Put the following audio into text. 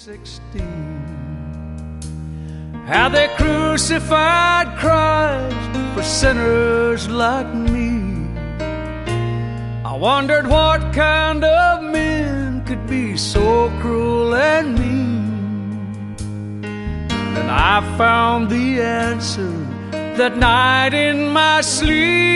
16. How they crucified Christ for sinners like me. I wondered what kind of men could be so cruel and mean. Then I found the answer that night in my sleep.